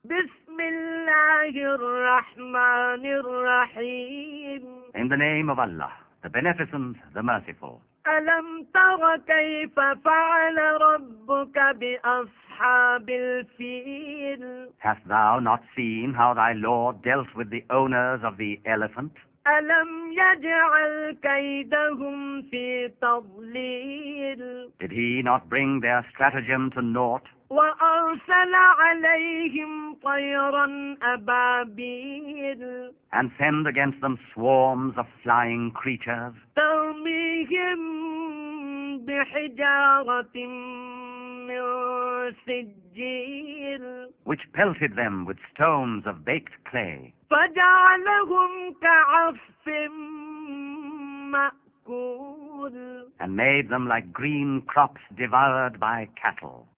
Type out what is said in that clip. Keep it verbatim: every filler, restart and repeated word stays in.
بسم الله الرحمن الرحيم. In the name of Allah, the Beneficent, the Merciful. ألم تر كيف فعل ربك بأصحاب الفيل؟ Hast thou not seen how thy Lord dealt with the owners of the elephant? ألم يجعل كيدهم في تضليل؟ Did he not bring their stratagem to naught? وأرسل عليهم طيرا أبابيل And send against them swarms of flying creatures, ترميهم بحجارة من سجيل which pelted them with stones of baked clay, فجعلهم كعصف مأكول. and made them like green crops devoured by cattle.